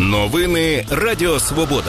Новини Радіо Свобода.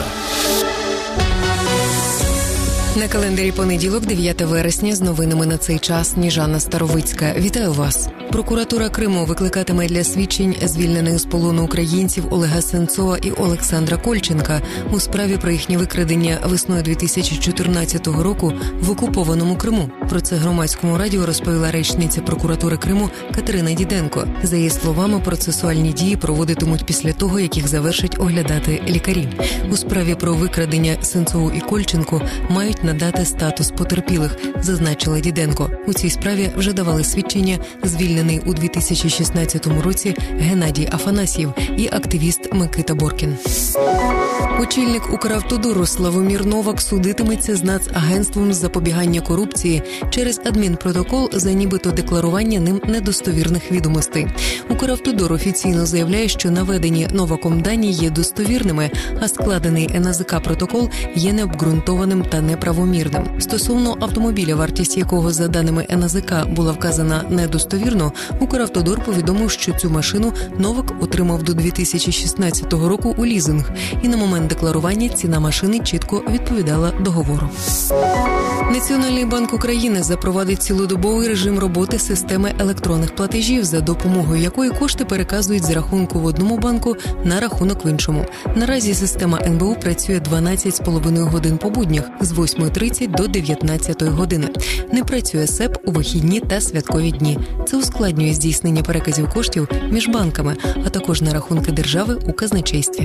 На календарі понеділок, 9 вересня, з новинами на цей час Сніжана Старовицька. Вітаю вас. Прокуратура Криму викликатиме для свідчень звільнених з полону українців Олега Сенцова і Олександра Кольченка у справі про їхнє викрадення весною 2014 року в окупованому Криму. Про це Громадському радіо розповіла речниця прокуратури Криму Катерина Діденко. За її словами, процесуальні дії проводитимуть після того, як їх завершать оглядати лікарі. У справі про викрадення Сенцову і Кольченку мають надати статус потерпілих, зазначила Діденко. У цій справі вже давали свідчення звільнений у 2016 році Геннадій Афанасьєв і активіст Микита Боркін. Очільник Укравтодору Славомір Новак судитиметься з Нацагентством з запобігання корупції через адмінпротокол за нібито декларування ним недостовірних відомостей. Укравтодор офіційно заявляє, що наведені Новаком дані є достовірними, а складений НАЗК протокол є необґрунтованим та неправомірним. Стосовно автомобіля, вартість якого, за даними НАЗК, була вказана недостовірно, Укравтодор повідомив, що цю машину Новак отримав до 2016 року у лізинг, і на момент декларування ціна машини чітко відповідала договору. Національний банк України запровадить цілодобовий режим роботи системи електронних платежів, за допомогою якої кошти переказують з рахунку в одному банку на рахунок в іншому. Наразі система НБУ працює 12,5 годин по буднях з 8:30 до 19 години. Не працює СЕП у вихідні та святкові дні. Це ускладнює здійснення переказів коштів між банками, а також на рахунки держави у казначействі.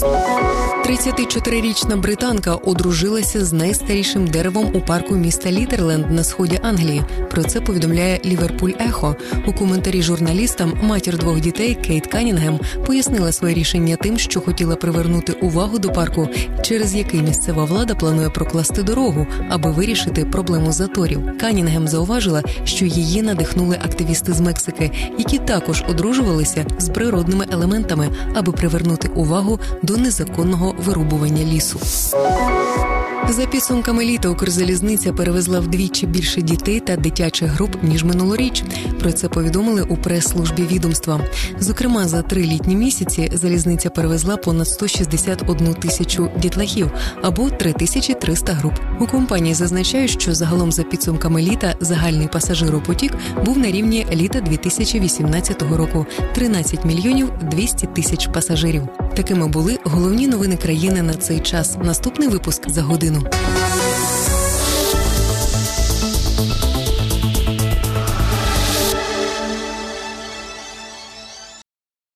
34-річна британка одружилася з найстарішим деревом у парку міста Літерленд на сході Англії. Про це повідомляє Ліверпуль Ехо. У коментарі журналістам матір двох дітей Кейт Канінгем пояснила своє рішення тим, що хотіла привернути увагу до парку, через який місцева влада планує прокласти дорогу, аби вирішити проблему заторів. Канінгем зауважила, що її надихнули активісти з Мексики, які також одружувалися з природними елементами, аби привернути увагу до незаконного вирубування лісу. За підсумками літа Укрзалізниця перевезла вдвічі більше дітей та дитячих груп, ніж минулоріч. Про це повідомили у прес-службі відомства. Зокрема, за 3 літні місяці залізниця перевезла понад 161 тисячу дітлахів, або 3300 груп. У компанії зазначають, що загалом за підсумками літа загальний пасажиропотік був на рівні літа 2018 року – 13 мільйонів 200 тисяч пасажирів. Такими були головні новини країни на цей час. Наступний випуск за годину.